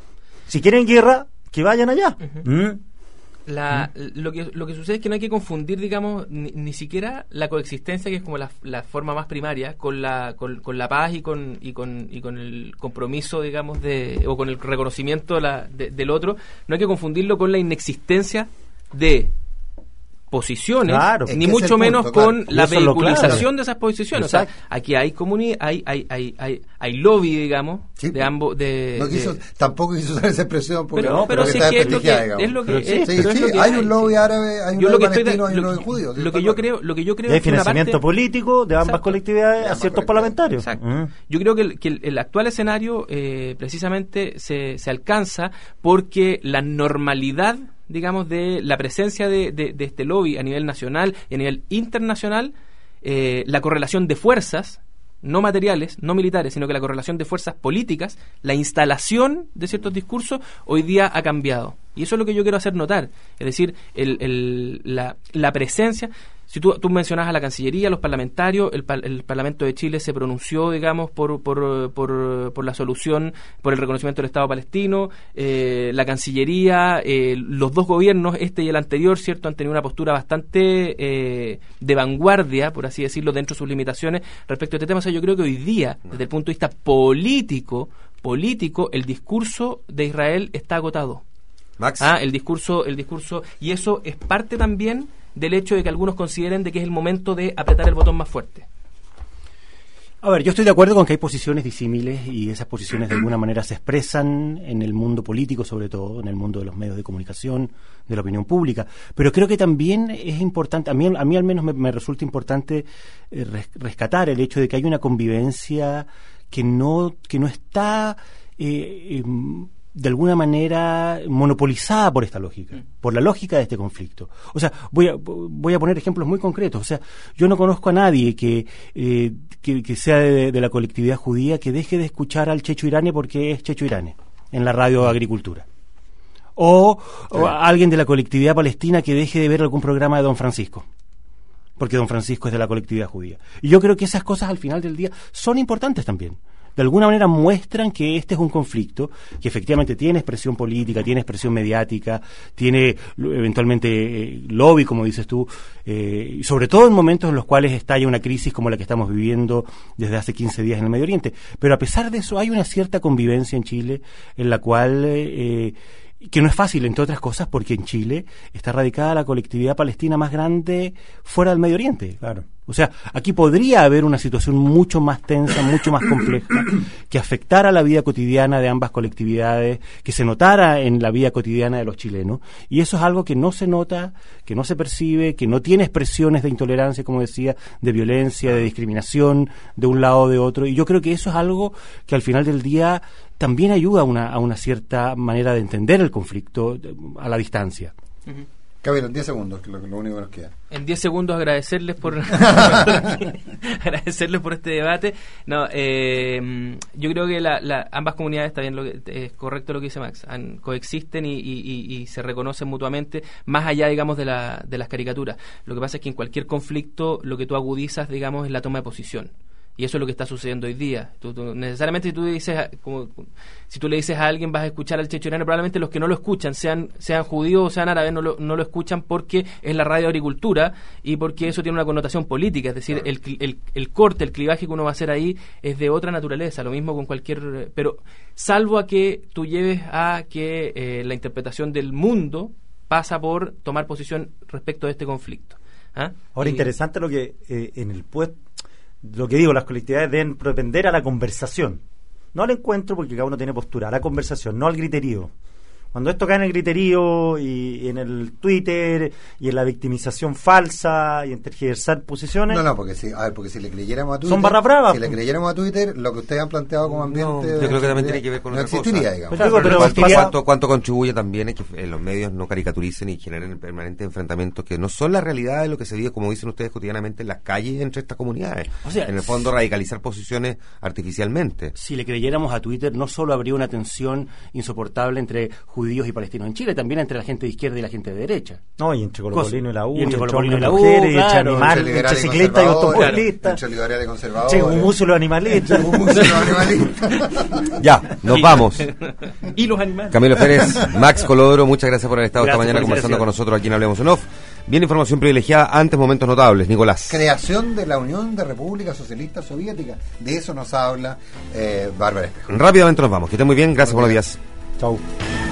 Si quieren guerra, que vayan allá. Uh-huh. ¿Mm? La, ¿Mm? Lo que lo que sucede es que no hay que confundir, digamos, ni, ni siquiera la coexistencia, que es como la, la forma más primaria, con la con, con la paz y con y con y con el compromiso, digamos, de o con el reconocimiento de la, de, del otro. No hay que confundirlo con la inexistencia de posiciones, claro, ni mucho menos punto, con claro. la vehiculización claro. de esas posiciones. Exacto. O sea, aquí hay comunidad, hay, hay, hay, hay, hay lobby, digamos, sí, de ambos. De, no quiso, de, tampoco quiso usar esa expresión, porque pero, no, pero, pero sí que es lo que, es lo que, sí, es, sí, pero sí, es lo que hay, hay un lobby árabe, hay un yo lobby lo que palestino, estoy, hay un lo, lobby judío. Lo que yo creo, lo que yo creo de es que financiamiento una parte, político de ambas exacto, colectividades de a ciertos parlamentarios. Exacto. Uh-huh. Yo creo que el, que el, el actual escenario eh, precisamente se, se alcanza porque la normalidad, digamos, de la presencia de, de, de este lobby a nivel nacional y a nivel internacional, eh, la correlación de fuerzas, no materiales, no militares, sino que la correlación de fuerzas políticas, la instalación de ciertos discursos, hoy día ha cambiado. Y eso es lo que yo quiero hacer notar. Es decir, el, el, la, la presencia... Si tú, tú mencionas a la Cancillería, a los parlamentarios, el, el Parlamento de Chile se pronunció, digamos, por, por, por, por la solución, por el reconocimiento del Estado palestino, eh, la Cancillería, eh, los dos gobiernos, este y el anterior, cierto, han tenido una postura bastante eh, de vanguardia, por así decirlo, dentro de sus limitaciones respecto a este tema. O sea, yo creo que hoy día, desde el punto de vista político, político, el discurso de Israel está agotado. Max. Ah, el discurso, el discurso, y eso es parte también del hecho de que algunos consideren de que es el momento de apretar el botón más fuerte. A ver, yo estoy de acuerdo con que hay posiciones disímiles y esas posiciones de alguna manera se expresan en el mundo político, sobre todo en el mundo de los medios de comunicación, de la opinión pública, pero creo que también es importante, a mí, a mí al menos me, me resulta importante eh, rescatar el hecho de que hay una convivencia que no, que no está eh, eh, de alguna manera monopolizada por esta lógica, por la lógica de este conflicto. O sea, voy a, voy a poner ejemplos muy concretos. O sea, yo no conozco a nadie que, eh, que, que sea de, de la colectividad judía que deje de escuchar al Checho Irane porque es Checho Irane en la radio Agricultura. O, sí. o a alguien de la colectividad palestina que deje de ver algún programa de Don Francisco, porque Don Francisco es de la colectividad judía. Y yo creo que esas cosas al final del día son importantes también. De alguna manera muestran que este es un conflicto que efectivamente tiene expresión política, tiene expresión mediática, tiene eventualmente eh, lobby, como dices tú, eh, sobre todo en momentos en los cuales estalla una crisis como la que estamos viviendo desde hace quince días en el Medio Oriente. Pero a pesar de eso hay una cierta convivencia en Chile en la cual... Eh, que no es fácil, entre otras cosas, porque en Chile está radicada la colectividad palestina más grande fuera del Medio Oriente. Claro. O sea, aquí podría haber una situación mucho más tensa, mucho más compleja, que afectara la vida cotidiana de ambas colectividades, que se notara en la vida cotidiana de los chilenos. Y eso es algo que no se nota, que no se percibe, que no tiene expresiones de intolerancia, como decía, de violencia, de discriminación, de un lado o de otro. Y yo creo que eso es algo que al final del día también ayuda a una, a una cierta manera de entender el conflicto a la distancia. Uh-huh. Gabriel, en diez segundos, que lo, lo único que nos queda. En diez segundos agradecerles por agradecerles por este debate. No, eh, yo creo que la, la, ambas comunidades, está bien, lo que, es correcto lo que dice Max, han, coexisten y, y, y, y se reconocen mutuamente, más allá, digamos, de, la, de las caricaturas. Lo que pasa es que en cualquier conflicto lo que tú agudizas, digamos, es la toma de posición. Y eso es lo que está sucediendo hoy día. Tú, tú, necesariamente si tú dices, como, si tú le dices a alguien vas a escuchar al Checho Irane, probablemente los que no lo escuchan, sean sean judíos o sean árabes, no lo, no lo escuchan porque es la radio Agricultura y porque eso tiene una connotación política. Es decir, el, el, el corte, el clivaje que uno va a hacer ahí es de otra naturaleza. Lo mismo con cualquier... Pero salvo a que tú lleves a que eh, la interpretación del mundo pasa por tomar posición respecto de este conflicto. ¿Ah? Ahora, y, interesante lo que eh, en el puesto... Lo que digo, las colectividades deben propender a la conversación, no al encuentro, porque cada uno tiene postura, a la conversación, no al griterío. Cuando esto cae en el griterío y en el Twitter y en la victimización falsa y en tergiversar posiciones... No, no, porque si, a ver, porque si le creyéramos a Twitter... Son barra bravas. Si le creyéramos a Twitter, lo que ustedes han planteado como ambiente... No, yo creo que también tiene que ver con no otra cosa. existiría, digamos. Pero, pero, ¿Cuánto, pero, cuánto, cuánto contribuye también es que eh, los medios no caricaturicen y generen permanentes enfrentamientos que no son la realidad de lo que se vive, como dicen ustedes, cotidianamente en las calles entre estas comunidades? O sea, en el fondo, radicalizar posiciones artificialmente. Si le creyéramos a Twitter, no solo habría una tensión insoportable entre judíos y palestinos en Chile, también entre la gente de izquierda y la gente de derecha. No, y entre Colocolino y la U, y entre Colocolino y la U, mujeres, claro, entre animales, entre entre ciclistas y automovilistas, entre liberales y conservadores, entre humúsulos animalistas, humúsulos animalistas. Ya, nos vamos. Y los animales. Camilo Pérez, Max Colodoro, muchas gracias por haber estado Gracias esta mañana por la conversando invitación. con nosotros aquí en Hablemos en Off. Bien, información privilegiada, antes momentos notables. Nicolás. Creación de la Unión de Repúblicas Socialistas Soviéticas. De eso nos habla eh, Bárbara Espejo. Rápidamente nos vamos. Que estén muy bien. Gracias, buenos días. Chau.